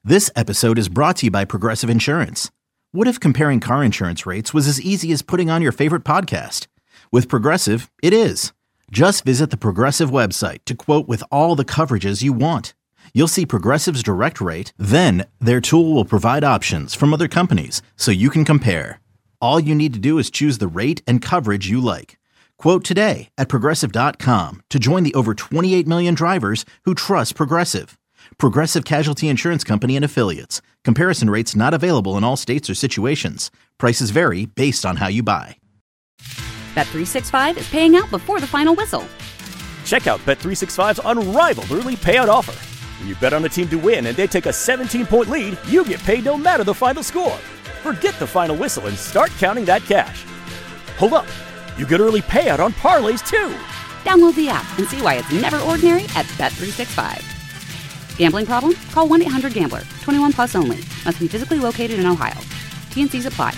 This episode is brought to you by Progressive Insurance. What if comparing car insurance rates was as easy as putting on your favorite podcast? With Progressive, it is. Just visit the Progressive website to quote with all the coverages you want. You'll see Progressive's direct rate, then their tool will provide options from other companies so you can compare. All you need to do is choose the rate and coverage you like. Quote today at Progressive.com to join the over 28 million drivers who trust Progressive. Progressive Casualty Insurance Company and Affiliates. Comparison rates not available in all states or situations. Prices vary based on how you buy. Bet365 is paying out before the final whistle. Check out Bet365's unrivaled early payout offer. When you bet on a team to win and they take a 17-point lead, you get paid no matter the final score. Forget the final whistle and start counting that cash. Hold up. You get early payout on parlays, too. Download the app and see why it's never ordinary at Bet365. Gambling problem? Call 1-800-GAMBLER. 21 plus only. Must be physically located in Ohio. T&Cs apply.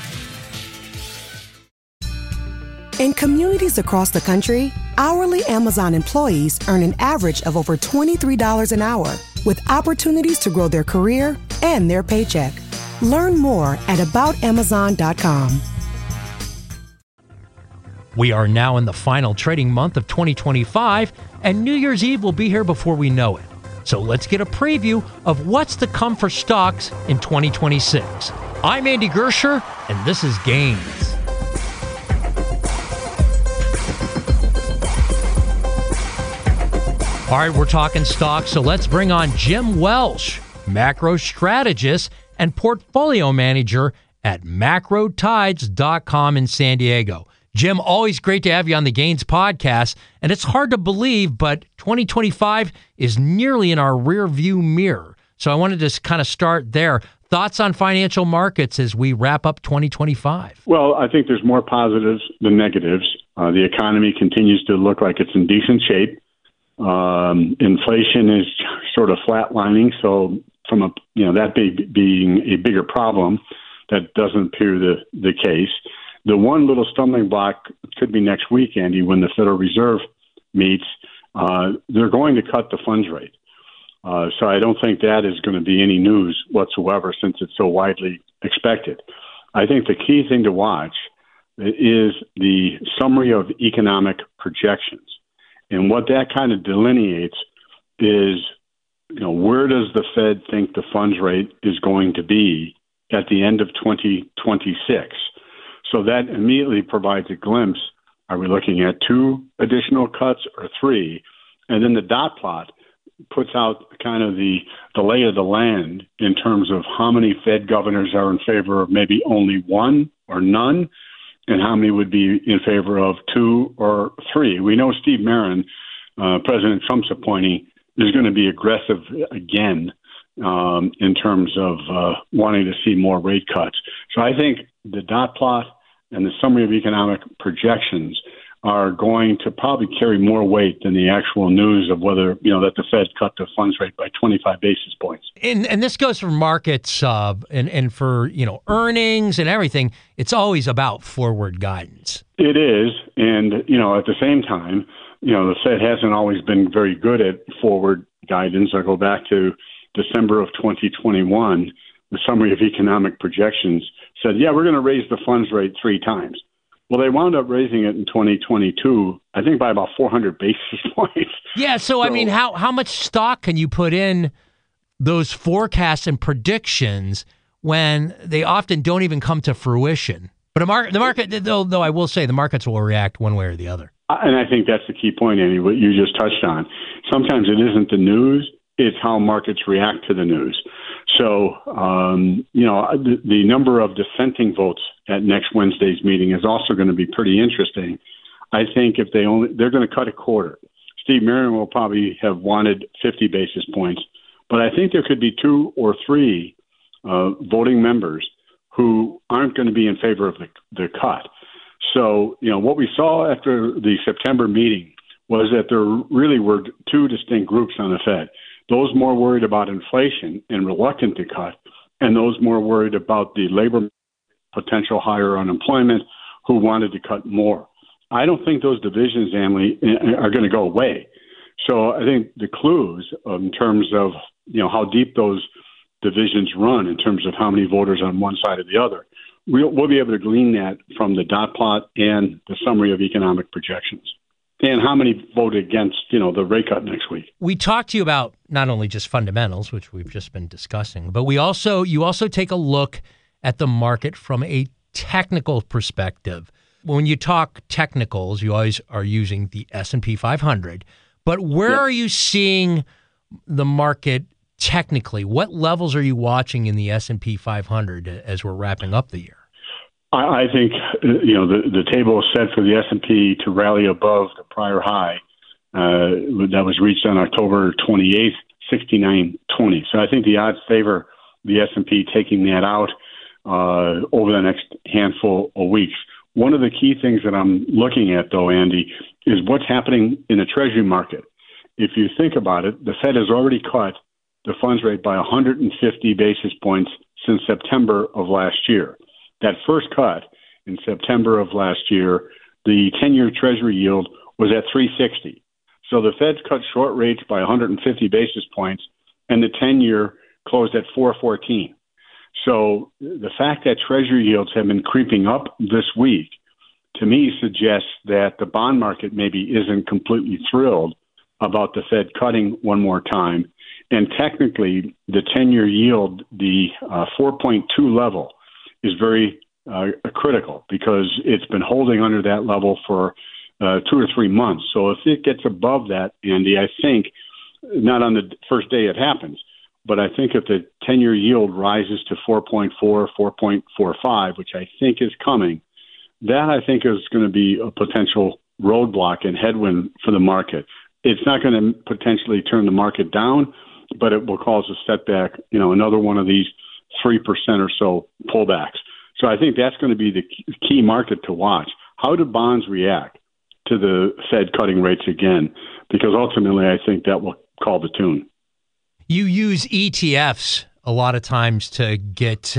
In communities across the country, hourly Amazon employees earn an average of over $23 an hour, with opportunities to grow their career and their paycheck. Learn more at aboutamazon.com. We are now in the final trading month of 2025, and New Year's Eve will be here before we know it. So let's get a preview of what's to come for stocks in 2026. I'm Andy Gersher, and this is Gains. All right, we're talking stocks, so let's bring on Jim Welsh, macro strategist and portfolio manager at macrotides.com in San Diego. Jim, always great to have you on the Gains podcast, and it's hard to believe, but 2025 is nearly in our rear view mirror. So I wanted to kind of start there. Thoughts on financial markets as we wrap up 2025? Well, I think there's more positives than negatives. The economy continues to look like it's in decent shape. Inflation is sort of flatlining, so from that being a bigger problem, that doesn't appear the case. The one little stumbling block could be next week, Andy, when the Federal Reserve meets. They're going to cut the funds rate. So I don't think that is going to be any news whatsoever since it's so widely expected. I think the key thing to watch is the summary of economic projections. And what that kind of delineates is, where does the Fed think the funds rate is going to be at the end of 2026? So that immediately provides a glimpse. Are we looking at 2 additional cuts or 3? And then the dot plot puts out kind of the lay of the land in terms of how many Fed governors are in favor of maybe only 1 or none, and how many would be in favor of 2 or 3. We know Steve Barron, President Trump's appointee, is going to be aggressive again in terms of wanting to see more rate cuts. So I think the dot plot and the summary of economic projections are going to probably carry more weight than the actual news of whether, that the Fed cut the funds rate by 25 basis points. And this goes for markets and for, earnings and everything. It's always about forward guidance. It is. And, at the same time, the Fed hasn't always been very good at forward guidance. I go back to December of 2021. The summary of economic projections said, we're going to raise the funds rate 3 times. Well, they wound up raising it in 2022, I think by about 400 basis points. Yeah, so I mean, how much stock can you put in those forecasts and predictions when they often don't even come to fruition? But the market, though I will say, the markets will react one way or the other. And I think that's the key point, Andy, what you just touched on. Sometimes it isn't the news, it's how markets react to the news. So, the number of dissenting votes at next Wednesday's meeting is also going to be pretty interesting. I think if they're going to cut a quarter. Steve Barron will probably have wanted 50 basis points, but I think there could be 2 or 3 voting members who aren't going to be in favor of the cut. So, what we saw after the September meeting was that there really were 2 distinct groups on the Fed. Those more worried about inflation and reluctant to cut, and those more worried about the labor potential higher unemployment who wanted to cut more. I don't think those divisions, Emily, are going to go away. So I think the clues in terms of how deep those divisions run in terms of how many voters on one side or the other. We'll be able to glean that from the dot plot and the summary of economic projections, and how many voted against, the rate cut next week. We talked to you about not only just fundamentals, which we've just been discussing, but you also take a look at the market from a technical perspective. When you talk technicals, you always are using the S&P 500. But where are you seeing the market technically? What levels are you watching in the S&P 500 as we're wrapping up the year? I think the table is set for the S&P to rally above the prior high that was reached on October 28th, 69.20. So I think the odds favor the S&P taking that out over the next handful of weeks. One of the key things that I'm looking at, though, Andy, is what's happening in the Treasury market. If you think about it, the Fed has already cut the funds rate by 150 basis points since September of last year. That first cut in September of last year, the 10-year Treasury yield was at 3.60. So the Fed's cut short rates by 150 basis points, and the 10-year closed at 4.14. So the fact that Treasury yields have been creeping up this week, to me, suggests that the bond market maybe isn't completely thrilled about the Fed cutting one more time. And technically, the 10-year yield, the 4.2 level, is very critical because it's been holding under that level for 2 or 3 months. So if it gets above that, Andy, I think, not on the first day it happens, but I think if the 10-year yield rises to 4.4, 4.45, which I think is coming, that I think is going to be a potential roadblock and headwind for the market. It's not going to potentially turn the market down, but it will cause a setback, another one of these 3% or so pullbacks. So I think that's going to be the key market to watch. How do bonds react to the Fed cutting rates again? Because ultimately, I think that will call the tune. You use ETFs a lot of times to get,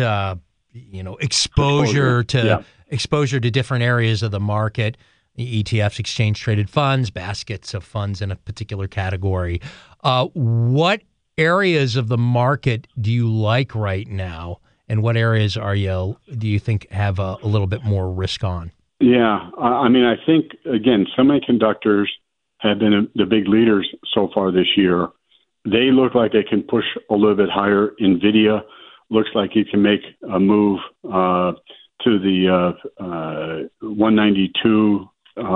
exposure to different areas of the market. The ETFs, exchange traded funds, baskets of funds in a particular category. What areas of the market do you like right now, and what areas do you think have a little bit more risk on? Yeah, I think, again, semiconductors have been the big leaders so far this year. They look like they can push a little bit higher. NVIDIA looks like it can make a move to the 192 to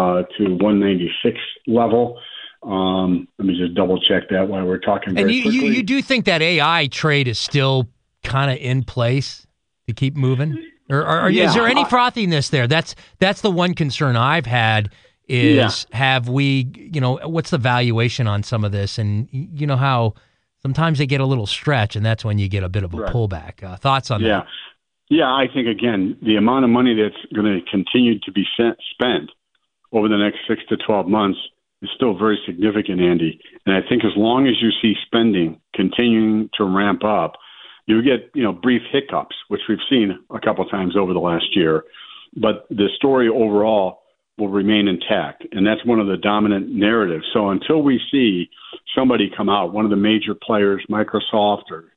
196 level. Let me just double check that while we're talking. And you do think that AI trade is still kind of in place to keep moving? Or is there any frothiness there? That's the one concern I've had is have we, what's the valuation on some of this? And you know how sometimes they get a little stretch, and that's when you get a bit of a pullback. Thoughts on that? Yeah, I think, again, the amount of money that's going to continue to be spent over the next 6 to 12 months is still very significant, Andy. And I think as long as you see spending continuing to ramp up, you get, brief hiccups, which we've seen a couple of times over the last year. But the story overall will remain intact. And that's one of the dominant narratives. So until we see somebody come out, one of the major players, Microsoft or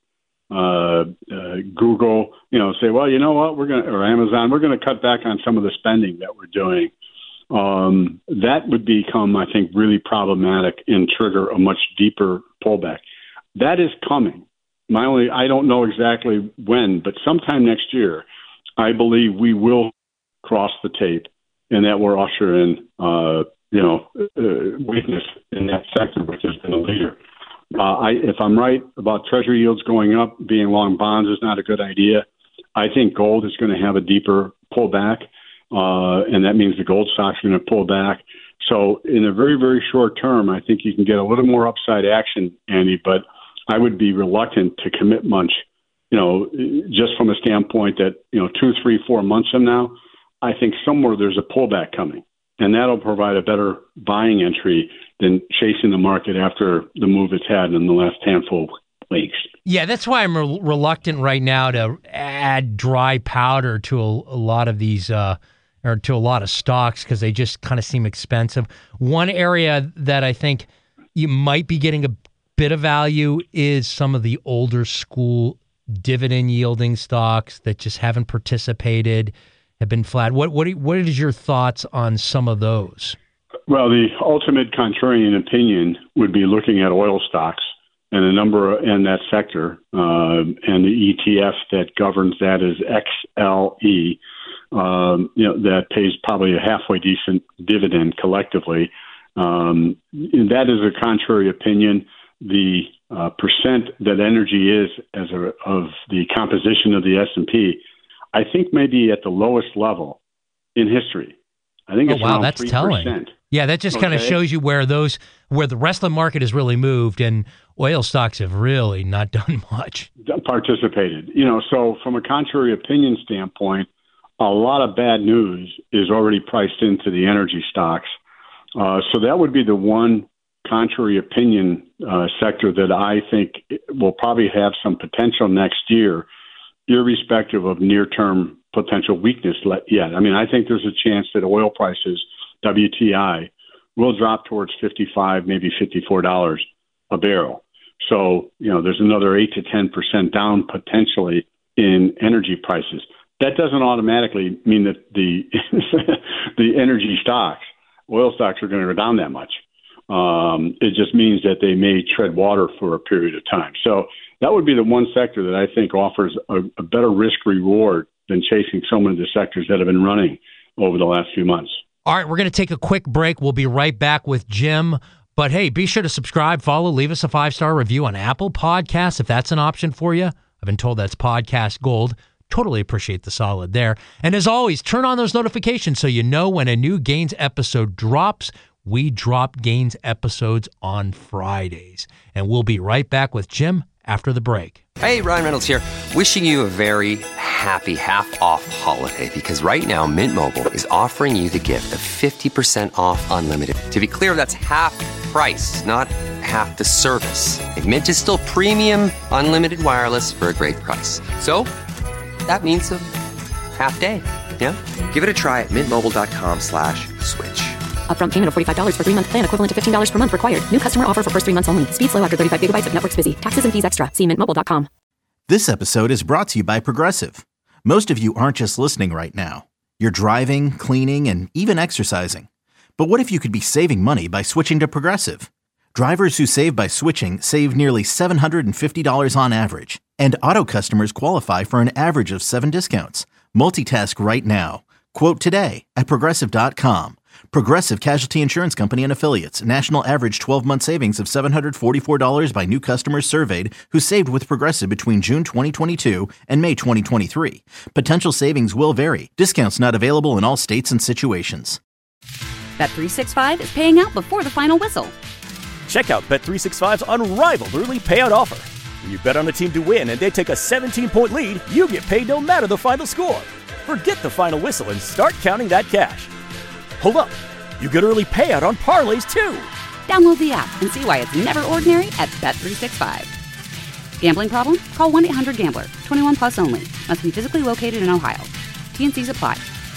Google, say, well, you know what, or Amazon, we're going to cut back on some of the spending that we're doing. That would become, I think, really problematic and trigger a much deeper pullback. That is coming. I don't know exactly when, but sometime next year, I believe we will cross the tape, and that will usher in, weakness in that sector, which has been a leader. If I'm right about Treasury yields going up, being long bonds is not a good idea. I think gold is going to have a deeper pullback, and that means the gold stocks are going to pull back. So in a very, very short term, I think you can get a little more upside action, Andy, but I would be reluctant to commit much, just from a standpoint that, 2, 3, 4 months from now, I think somewhere there's a pullback coming, and that'll provide a better buying entry than chasing the market after the move it's had in the last handful of weeks. Yeah, that's why I'm reluctant right now to add dry powder to a lot of these or to a lot of stocks because they just kind of seem expensive. One area that I think you might be getting a bit of value is some of the older school dividend-yielding stocks that just haven't participated, have been flat. What is your thoughts on some of those? Well, the ultimate contrarian opinion would be looking at oil stocks and a number in that sector, and the ETF that governs that is XLE. That pays probably a halfway decent dividend collectively. That is a contrary opinion. The percent that energy is of the composition of the S&P, I think maybe at the lowest level in history. I think it's around that's 3%. telling. Yeah, that just kind of shows you where the rest of the market has really moved, and oil stocks have really not done much. Participated. So from a contrary opinion standpoint, a lot of bad news is already priced into the energy stocks. So that would be the one contrary opinion sector that I think will probably have some potential next year, irrespective of near-term potential weakness yet. I mean, I think there's a chance that oil prices, WTI, will drop towards $55, maybe $54 a barrel. So, there's another 8 to 10% down potentially in energy prices. That doesn't automatically mean that the energy stocks, oil stocks, are going to go down that much. It just means that they may tread water for a period of time. So that would be the one sector that I think offers a better risk reward than chasing so many of the sectors that have been running over the last few months. All right, we're going to take a quick break. We'll be right back with Jim. But hey, be sure to subscribe, follow, leave us a 5-star review on Apple Podcasts if that's an option for you. I've been told that's podcast gold. Totally appreciate the solid there. And as always, turn on those notifications so you know when a new Gains episode drops. We drop Gains episodes on Fridays. And we'll be right back with Jim after the break. Hey, Ryan Reynolds here. Wishing you a very happy half-off holiday, because right now Mint Mobile is offering you the gift of 50% off unlimited. To be clear, that's half price, not half the service. And Mint is still premium unlimited wireless for a great price. So that means a half day. Yeah? Give it a try at mintmobile.com/switch. Upfront payment of $45 for 3-month plan, equivalent to $15 per month required. New customer offer for first 3 months only. Speed slow after 35 gigabytes if network's busy. Taxes and fees extra. See mintmobile.com. This episode is brought to you by Progressive. Most of you aren't just listening right now. You're driving, cleaning, and even exercising. But what if you could be saving money by switching to Progressive? Drivers who save by switching save nearly $750 on average. And auto customers qualify for an average of 7 discounts. Multitask right now. Quote today at Progressive.com. Progressive Casualty Insurance Company and Affiliates. National average 12-month savings of $744 by new customers surveyed who saved with Progressive between June 2022 and May 2023. Potential savings will vary. Discounts not available in all states and situations. Bet365 is paying out before the final whistle. Check out Bet365's unrivaled early payout offer. When you bet on a team to win and they take a 17-point lead, you get paid no matter the final score. Forget the final whistle and start counting that cash. Hold up. You get early payout on parlays, too. Download the app and see why it's never ordinary at Bet365. Gambling problem? Call 1-800-GAMBLER. 21 plus only. Must be physically located in Ohio. T&Cs apply.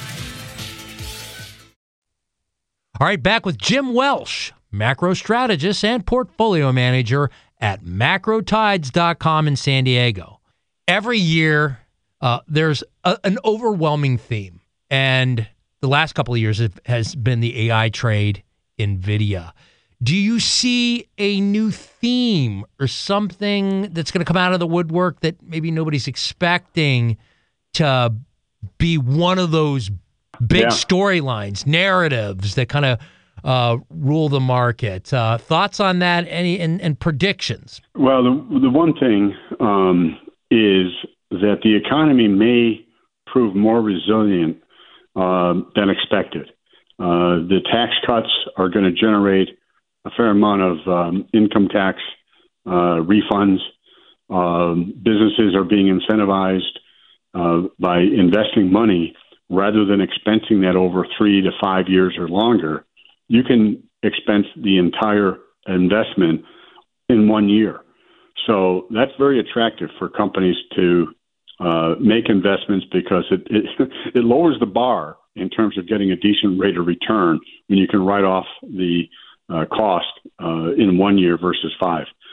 All right, back with Jim Welsh, macro strategist and portfolio manager at macrotides.com in San Diego. Every year, there's an overwhelming theme, and the last couple of years has been the AI trade, NVIDIA. Do you see a new theme or something that's going to come out of the woodwork that maybe nobody's expecting to be one of those big storylines, narratives that kind of rule the market? Thoughts on that? And predictions? Well, the one thing is that the economy may prove more resilient than expected. The tax cuts are going to generate a fair amount of income tax refunds. Businesses are being incentivized by investing money rather than expensing that over 3 to 5 years or longer. You can expense the entire investment in 1 year. So that's very attractive for companies to make investments, because it lowers the bar in terms of getting a decent rate of return when you can write off the cost in 1 year versus 5.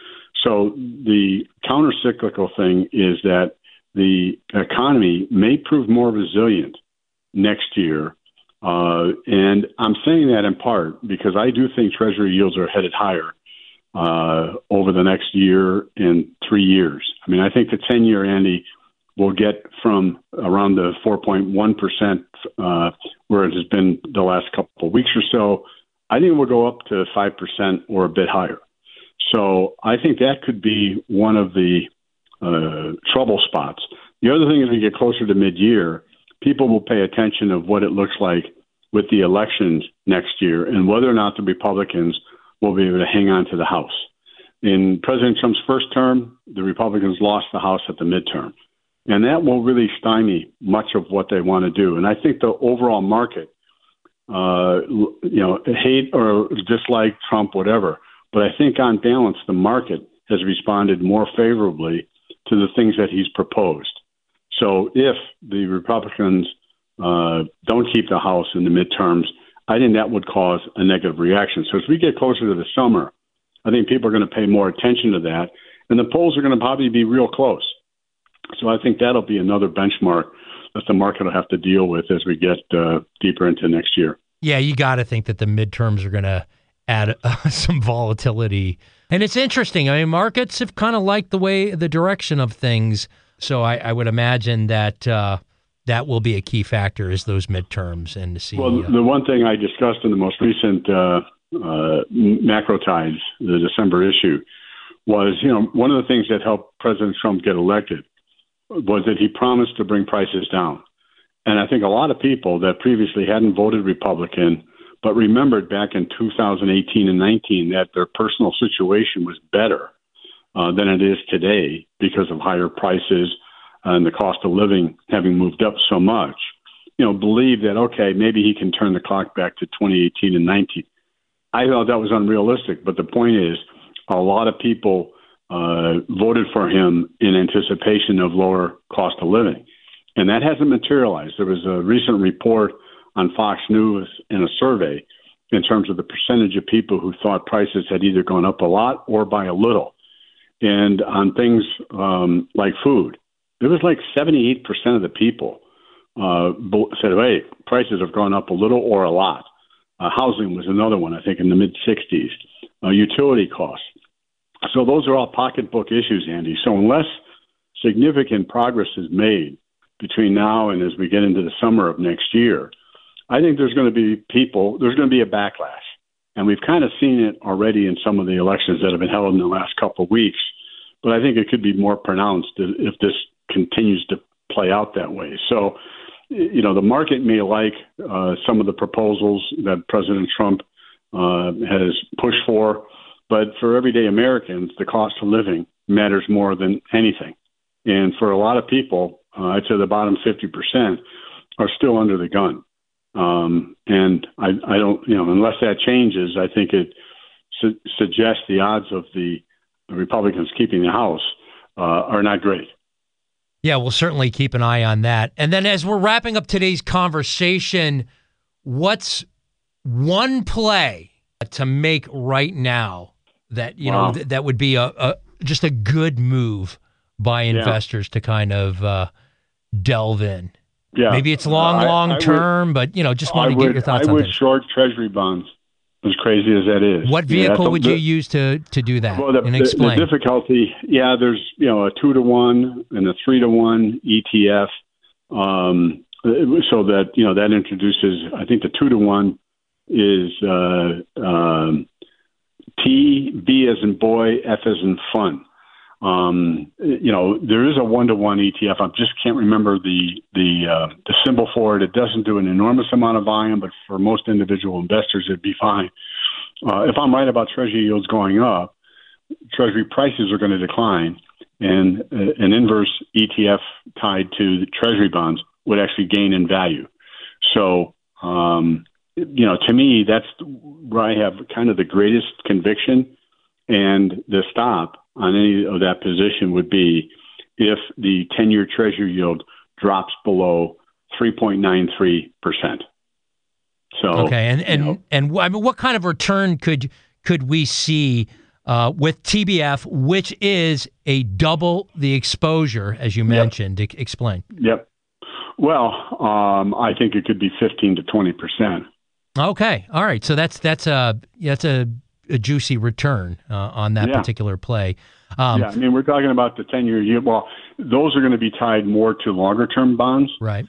So the counter-cyclical thing is that the economy may prove more resilient next year. And I'm saying that in part because I do think Treasury yields are headed higher over the next year and 3 years. I mean, I think the 10-year, Andy, will get from around the 4.1% where it has been the last couple of weeks or so. I think we'll go up to 5% or a bit higher. So I think that could be one of the trouble spots. The other thing is we get closer to mid-year, people will pay attention of what it looks like with the elections next year and whether or not the Republicans will be able to hang on to the House. In President Trump's first term, the Republicans lost the House at the midterm. And that will really stymie much of what they want to do. And I think the overall market, hate or dislike Trump, whatever, but I think on balance, the market has responded more favorably to the things that he's proposed. So if the Republicans don't keep the House in the midterms, I think that would cause a negative reaction. So as we get closer to the summer, I think people are going to pay more attention to that. And the polls are going to probably be real close. So I think that'll be another benchmark that the market will have to deal with as we get deeper into next year. Yeah, you got to think that the midterms are going to add some volatility. And it's interesting. I mean, markets have kind of liked the direction of things. So I would imagine that that will be a key factor is those midterms and to see. Well, the one thing I discussed in the most recent Macro Tides, the December issue, was, one of the things that helped President Trump get elected was that he promised to bring prices down. And I think a lot of people that previously hadn't voted Republican but remembered back in 2018 and 19 that their personal situation was better than it is today because of higher prices and the cost of living having moved up so much, believe that, okay, maybe he can turn the clock back to 2018 and 19. I thought that was unrealistic, but the point is a lot of people voted for him in anticipation of lower cost of living. And that hasn't materialized. There was a recent report on Fox News in a survey in terms of the percentage of people who thought prices had either gone up a lot or by a little. And on things like food, it was like 78% of the people said, hey, prices have gone up a little or a lot. Housing was another one, I think, in the mid-60s. Utility costs. So those are all pocketbook issues, Andy. So unless significant progress is made between now and as we get into the summer of next year, I think there's going to be a backlash. And we've kind of seen it already in some of the elections that have been held in the last couple of weeks. But I think it could be more pronounced if this continues to play out that way. So, the market may like some of the proposals that President Trump has pushed for, but for everyday Americans, the cost of living matters more than anything. And for a lot of people, I'd say the bottom 50% are still under the gun. And I don't, unless that changes, I think it suggests the odds of the Republicans keeping the House are not great. Yeah, we'll certainly keep an eye on that. And then as we're wrapping up today's conversation, what's one play to make right now that, that would be just a good move by investors to kind of delve in? Yeah. Maybe it's long term, but, just want to get your thoughts on that. I would short Treasury bonds, as crazy as that is. What vehicle would you use to do that? Well, and explain. The difficulty, there's, a 2-to-1 and a 3-to-1 ETF. So that, that introduces, I think the 2-to-1 is T, B as in boy, F as in fun. There is a 1-to-1 ETF. I just can't remember the symbol for it. It doesn't do an enormous amount of volume, but for most individual investors, it'd be fine. If I'm right about Treasury yields going up, Treasury prices are going to decline, and an inverse ETF tied to the Treasury bonds would actually gain in value. So, to me, that's where I have kind of the greatest conviction, and the stop on any of that position would be if the 10-year Treasury yield drops below 3.93%. So okay, and I mean, what kind of return could we see with TBF, which is a double the exposure, as you mentioned. Explain. Yep. Well, I think it could be 15 to 20%. Okay. All right. So that's a juicy return on that particular play. I mean, we're talking about the 10-year yield. Well, those are going to be tied more to longer-term bonds. Right.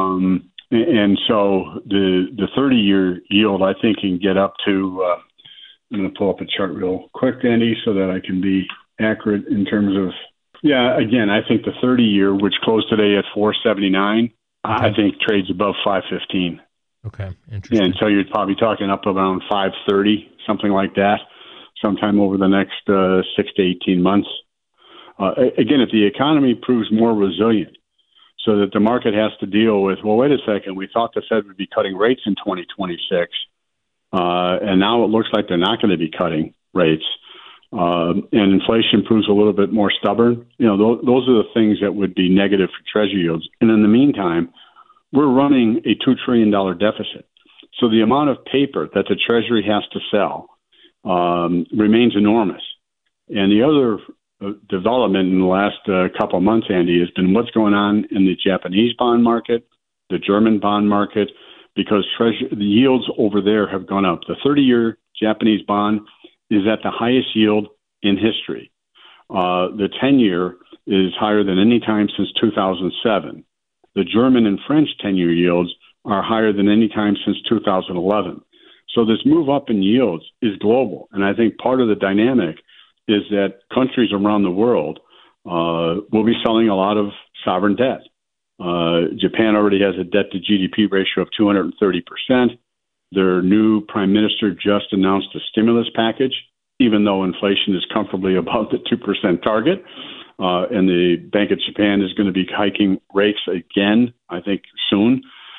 And so the 30-year yield, I think, can get up to I'm going to pull up a chart real quick, Andy, so that I can be accurate in terms of, again, I think the 30-year, which closed today at 4.79, I think trades above 5.15. Okay, interesting. And so you're probably talking up around 5.30, something like that, sometime over the next 6 to 18 months. Again, if the economy proves more resilient, so that the market has to deal with, well, wait a second, we thought the Fed would be cutting rates in 2026, and now it looks like they're not going to be cutting rates, and inflation proves a little bit more stubborn. Those are the things that would be negative for Treasury yields. And in the meantime, we're running a $2 trillion deficit. So the amount of paper that the Treasury has to sell remains enormous. And the other development in the last couple of months, Andy, has been what's going on in the Japanese bond market, the German bond market, because the yields over there have gone up. The 30-year Japanese bond is at the highest yield in history. The 10-year is higher than any time since 2007. The German and French 10-year yields are higher than any time since 2011. So this move up in yields is global. And I think part of the dynamic is that countries around the world will be selling a lot of sovereign debt. Japan already has a debt-to-GDP ratio of 230%. Their new prime minister just announced a stimulus package, even though inflation is comfortably above the 2% target. And the Bank of Japan is going to be hiking rates again, I think, soon.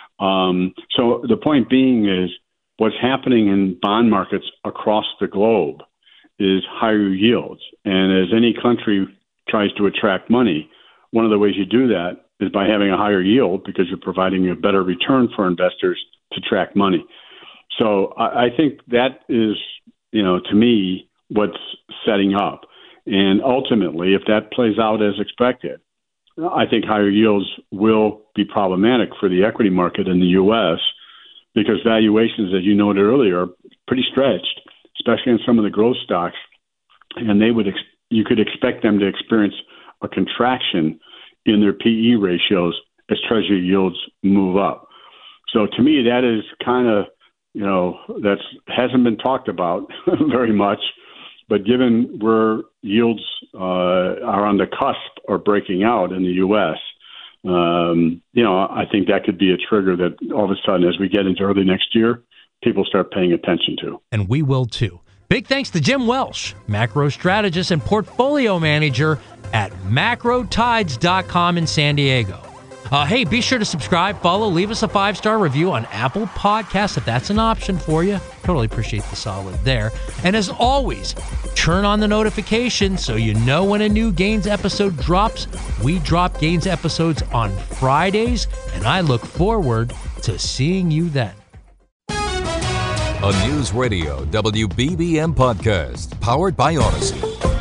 So the point being is what's happening in bond markets across the globe is higher yields. And as any country tries to attract money, one of the ways you do that is by having a higher yield because you're providing a better return for investors to attract money. So I think that is, to me, what's setting up. And ultimately, if that plays out as expected, I think higher yields will be problematic for the equity market in the U.S. because valuations, as you noted earlier, are pretty stretched, especially in some of the growth stocks. And you could expect them to experience a contraction in their PE ratios as Treasury yields move up. So to me, that is kind of, that hasn't been talked about very much. But given where yields are on the cusp or breaking out in the U.S., I think that could be a trigger that all of a sudden, as we get into early next year, people start paying attention to. And we will too. Big thanks to Jim Welsh, macro strategist and portfolio manager at macrotides.com in San Diego. Hey, be sure to subscribe, follow, leave us a 5-star review on Apple Podcasts if that's an option for you. Totally appreciate the solid there. And as always, turn on the notifications so you know when a new Gains episode drops. We drop Gains episodes on Fridays, and I look forward to seeing you then. A News Radio WBBM podcast powered by Odyssey.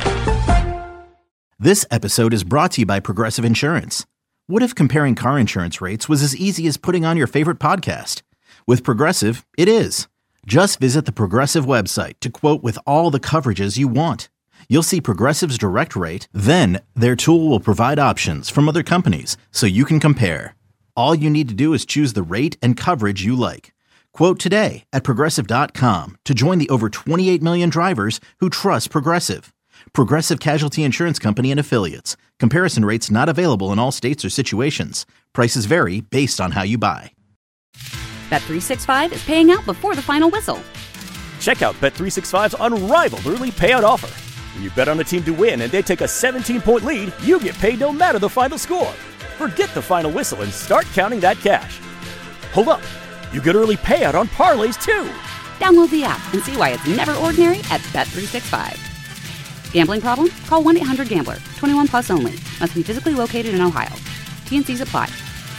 This episode is brought to you by Progressive Insurance. What if comparing car insurance rates was as easy as putting on your favorite podcast? With Progressive, it is. Just visit the Progressive website to quote with all the coverages you want. You'll see Progressive's direct rate, then their tool will provide options from other companies so you can compare. All you need to do is choose the rate and coverage you like. Quote today at Progressive.com to join the over 28 million drivers who trust Progressive. Progressive Casualty Insurance Company and Affiliates. Comparison rates not available in all states or situations. Prices vary based on how you buy. Bet365 is paying out before the final whistle. Check out Bet365's unrivaled early payout offer. When you bet on a team to win and they take a 17-point lead, you get paid no matter the final score. Forget the final whistle and start counting that cash. Hold up. You get early payout on parlays, too. Download the app and see why it's never ordinary at Bet365. Gambling problem? Call 1-800-GAMBLER. 21 plus only. Must be physically located in Ohio. T&Cs apply.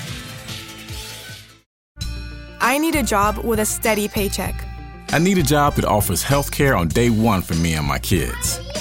I need a job with a steady paycheck. I need a job that offers health care on day one for me and my kids.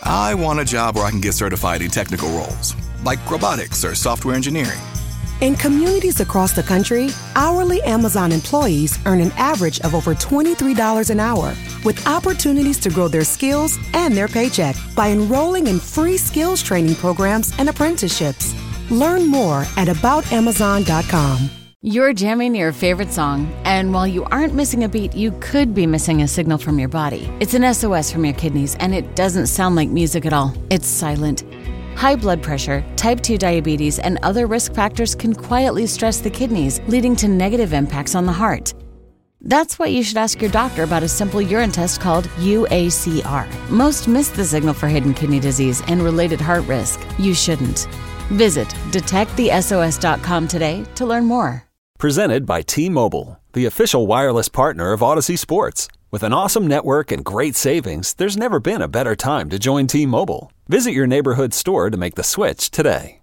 I want a job where I can get certified in technical roles, like robotics or software engineering. In communities across the country, hourly Amazon employees earn an average of over $23 an hour, with opportunities to grow their skills and their paycheck by enrolling in free skills training programs and apprenticeships. Learn more at aboutamazon.com. You're jamming your favorite song, and while you aren't missing a beat, you could be missing a signal from your body. It's an SOS from your kidneys, and it doesn't sound like music at all. It's silent. High blood pressure, type 2 diabetes, and other risk factors can quietly stress the kidneys, leading to negative impacts on the heart. That's why you should ask your doctor about a simple urine test called UACR. Most miss the signal for hidden kidney disease and related heart risk. You shouldn't. Visit detectthesos.com today to learn more. Presented by T-Mobile, the official wireless partner of Odyssey Sports. With an awesome network and great savings, there's never been a better time to join T-Mobile. Visit your neighborhood store to make the switch today.